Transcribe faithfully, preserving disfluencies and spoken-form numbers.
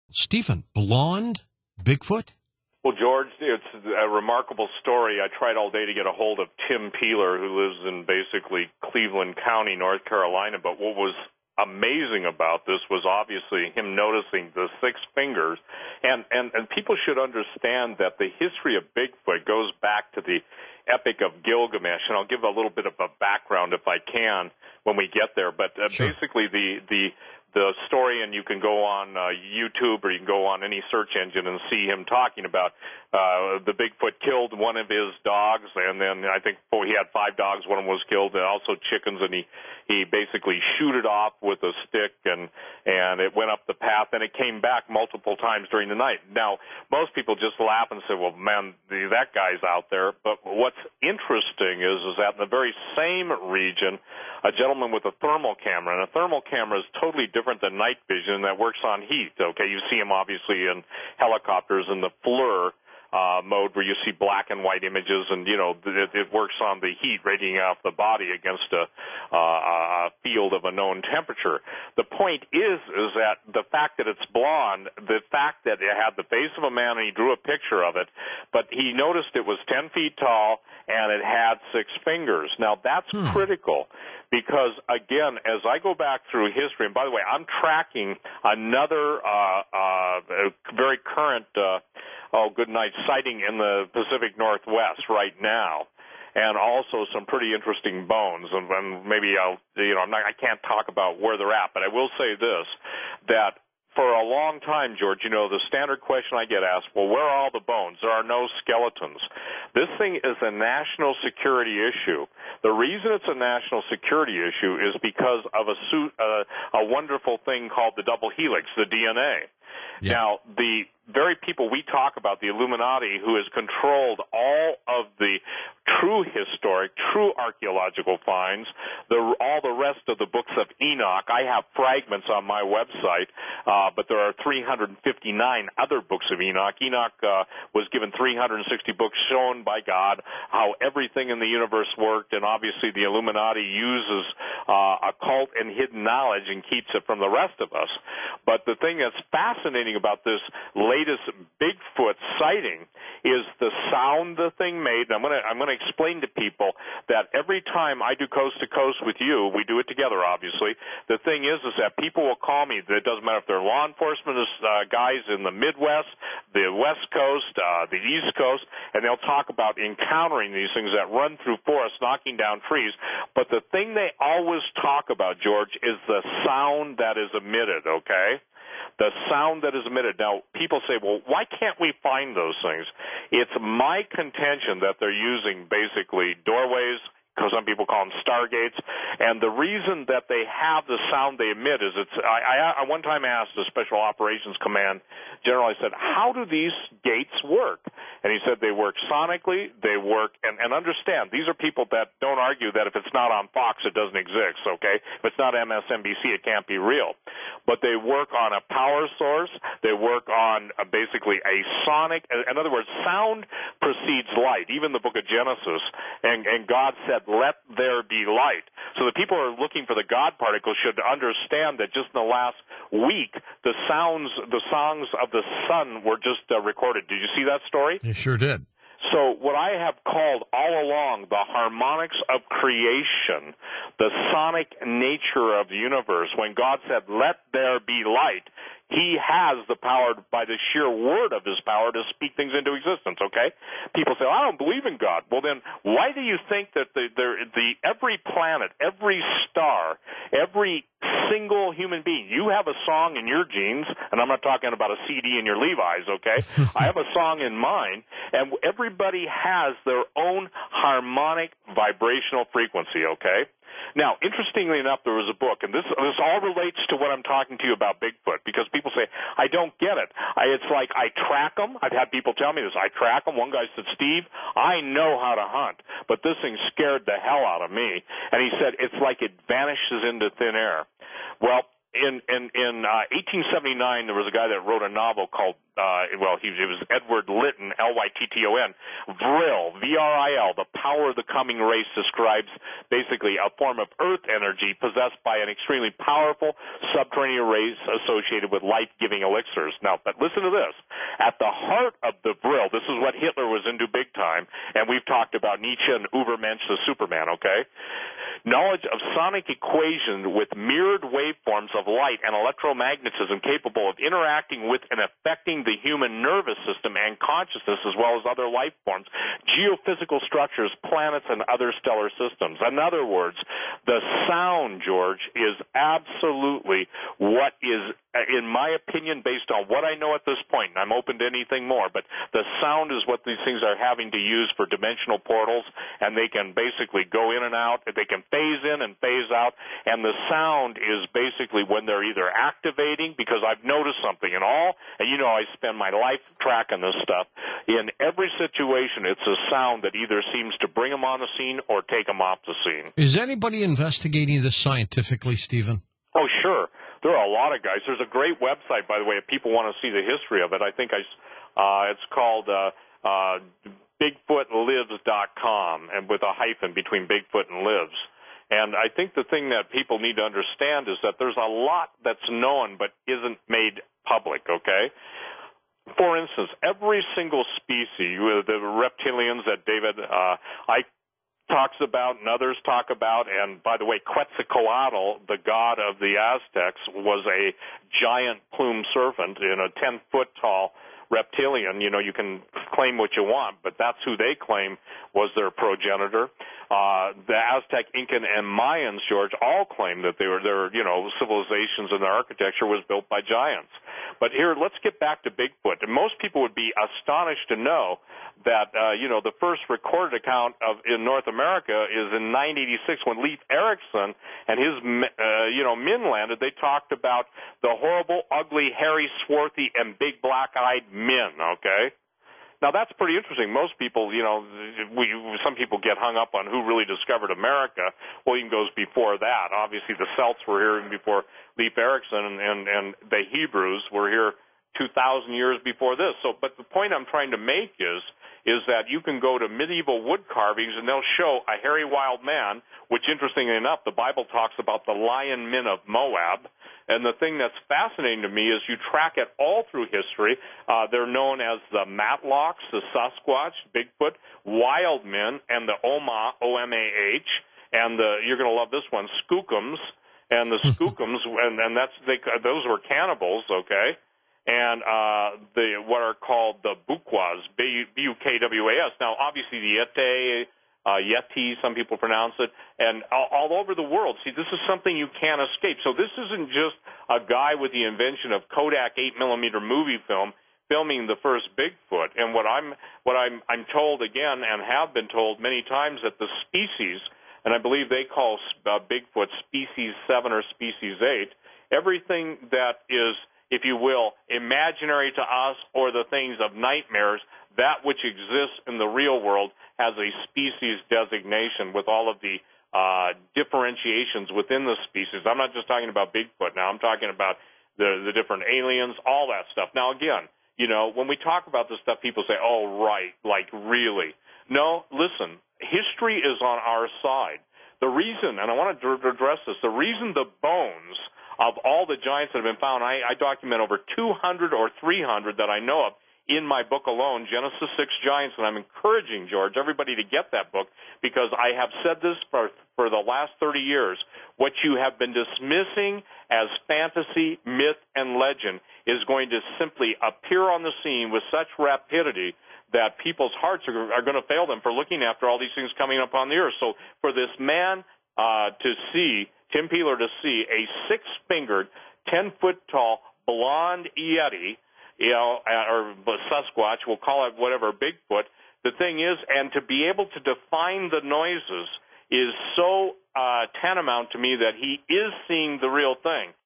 Stephen, blonde Bigfoot? Well, George, it's a remarkable story. I tried all day to get a hold of Tim Peeler, who lives in basically Cleveland County, North Carolina. But what was amazing about this was obviously him noticing the six fingers. And, and, and people should understand that the history of Bigfoot goes back to the Epic of Gilgamesh. And I'll give a little bit of a background if I can when we get there. But uh, sure. basically the, the the story, and you can go on uh, YouTube or you can go on any search engine and see him talking about uh, the Bigfoot killed one of his dogs, and then I think oh, he had five dogs, one of them was killed, and also chickens, and he, he basically shoot it off with a stick, and, and it went up the path, and it came back multiple times during the night. Now, most people just laugh and say, well, man, that guy's out there, but what's interesting is, is that in the very same region, a gentleman with a thermal camera, and a thermal camera is totally different than night vision that works on heat, okay? You see them obviously in helicopters in the FLIR uh, mode where you see black and white images, and, you know, it, it works on the heat radiating off the body against a, uh, a field of a known temperature. The point is, is that the fact that it's blonde, the fact that it had the face of a man, and he drew a picture of it, but he noticed it was ten feet tall, and it had six fingers. Now, that's hmm. critical because, again, as I go back through history, and by the way, I'm tracking another uh, uh, very current, uh, oh, good night, sighting in the Pacific Northwest right now, and also some pretty interesting bones. And, and maybe I'll, you know, I'm not, I can't talk about where they're at, but I will say this, that for a long time, George, you know, the standard question I get asked, well, where are all the bones? There are no skeletons. This thing is a national security issue. The reason it's a national security issue is because of a, suit, uh, a wonderful thing called the double helix, the D N A. Yeah. Now, the very people we talk about, the Illuminati, who has controlled all of the true historic, true archaeological finds, the, all the rest of the books of Enoch. I have fragments on my website, uh, but there are three hundred fifty-nine other books of Enoch. Enoch uh, was given three hundred sixty books shown by God how everything in the universe worked, and obviously the Illuminati uses uh, occult and hidden knowledge and keeps it from the rest of us. But the thing that's fascinating about this latest Bigfoot sighting is the sound the thing made. I'm going to I'm going to explain to people that every time I do coast to coast with you, we do it together, obviously. The thing is, is that people will call me. It doesn't matter if they're law enforcement uh, guys in the Midwest, the West Coast, uh, the East Coast, and they'll talk about encountering these things that run through forests, knocking down trees. But the thing they always talk about, George, is the sound that is emitted, okay? The sound that is emitted. Now, people say, well, why can't we find those things? It's my contention that they're using basically doorways, because some people call them stargates, and the reason that they have the sound they emit is it's, I, I, I one time asked the Special Operations Command General, I said, how do these gates work? And he said they work sonically, they work, and, and understand, these are people that don't argue that if it's not on Fox, it doesn't exist, okay? If it's not M S N B C, it can't be real. But they work on a power source, they work on a, basically a sonic, in other words, sound precedes light, even the book of Genesis, and, and God said, let there be light. So the people who are looking for the God particles should understand that just in the last week, the sounds, the songs of the sun were just uh, recorded. Did you see that story? You sure did. So what I have called all along the harmonics of creation, the sonic nature of the universe, when God said, let there be light, he has the power, by the sheer word of his power, to speak things into existence, okay? People say, I don't believe in God. Well, then, why do you think that the, the, the every planet, every star, every single human being, you have a song in your genes, and I'm not talking about a C D in your Levi's, okay? I have a song in mine, and everybody has their own harmonic vibrational frequency, okay? Now, interestingly enough, there was a book, and this this all relates to what I'm talking to you about Bigfoot, because people say, I don't get it. I, it's like I track them. I've had people tell me this. I track them. One guy said, Steve, I know how to hunt, but this thing scared the hell out of me. And he said, it's like it vanishes into thin air. Well, in in in uh, eighteen seventy-nine, there was a guy that wrote a novel called, uh, well, he it was Edward Lytton, L Y T T O N. Vril, V R I L, The Power of the Coming Race, describes basically a form of Earth energy possessed by an extremely powerful subterranean race associated with life-giving elixirs. Now, but listen to this. At the heart of the Vril, this is what Hitler was into big time, and we've talked about Nietzsche and Ubermensch, the Superman, okay? Knowledge of sonic equations with mirrored waveforms of light and electromagnetism capable of interacting with and affecting the human nervous system and consciousness as well as other life forms, geophysical structures, planets, and other stellar systems. In other words, the sound, George, is absolutely what is, in my opinion, based on what I know at this point, and I'm open to anything more, but the sound is what these things are having to use for dimensional portals, and they can basically go in and out, they can phase in and phase out, and the sound is basically when they're either activating, because I've noticed something in all, and you know I spend my life tracking this stuff, in every situation it's a sound that either seems to bring them on the scene or take them off the scene. Is anybody investigating this scientifically, Stephen? Oh, sure. There are a lot of guys. There's a great website, by the way, if people want to see the history of it. I think I, uh, it's called uh, uh, Bigfoot Lives dot com, and with a hyphen between Bigfoot and Lives. And I think the thing that people need to understand is that there's a lot that's known but isn't made public, okay? For instance, every single species, the reptilians that David uh, Icke talks about and others talk about, and by the way, Quetzalcoatl, the god of the Aztecs, was a giant plumed serpent in a ten-foot-tall reptilian. You know, you can claim what you want, but that's who they claim was their progenitor. Uh, the Aztec, Incan, and Mayans, George, all claim that they were their, you know, civilizations and their architecture was built by giants. But here, let's get back to Bigfoot. And most people would be astonished to know that, uh, you know, the first recorded account of in North America is in nine eighty-six when Leif Erikson and his, uh, you know, men landed. They talked about the horrible, ugly, hairy, swarthy, and big black-eyed men, okay? Now, that's pretty interesting. Most people, you know, we, some people get hung up on who really discovered America. Well, even goes before that. Obviously, the Celts were here even before Leif Erikson, and, and, and the Hebrews were here two thousand years before this. So, but the point I'm trying to make is, is that you can go to medieval wood carvings, and they'll show a hairy wild man, which, interestingly enough, the Bible talks about the lion men of Moab. And the thing that's fascinating to me is you track it all through history. Uh, they're known as the Matlocks, the Sasquatch, Bigfoot, wild men, and the Oma, O M A H, and the, you're going to love this one, Skookums, and the Skookums, and, and that's they, those were cannibals, okay? And uh, the what are called the Bukwas, B U K W A S. Now, obviously, the Yeti, uh, Yeti, some people pronounce it, and all, all over the world. See, this is something you can't escape. So this isn't just a guy with the invention of Kodak eight millimeter movie film filming the first Bigfoot. And what I'm what I'm I'm told again, and have been told many times, that the species, and I believe they call uh, Bigfoot species seven or species eight, everything that is, if you will, imaginary to us or the things of nightmares, that which exists in the real world has a species designation with all of the uh, differentiations within the species. I'm not just talking about Bigfoot now. I'm talking about the, the different aliens, all that stuff. Now, again, you know, when we talk about this stuff, people say, oh, right, like really. No, listen, history is on our side. The reason, and I want to address this, the reason the bones of all the giants that have been found, I, I document over two hundred or three hundred that I know of in my book alone, Genesis six Giants, and I'm encouraging, George, everybody to get that book, because I have said this for, for the last thirty years. What you have been dismissing as fantasy, myth, and legend is going to simply appear on the scene with such rapidity that people's hearts are, are going to fail them for looking after all these things coming up on the earth. So for this man uh, to see, Tim Peeler to see a six-fingered, ten-foot-tall, blonde Yeti, you know, or Sasquatch, we'll call it whatever, Bigfoot. The thing is, and to be able to define the noises is so uh, tantamount to me that he is seeing the real thing.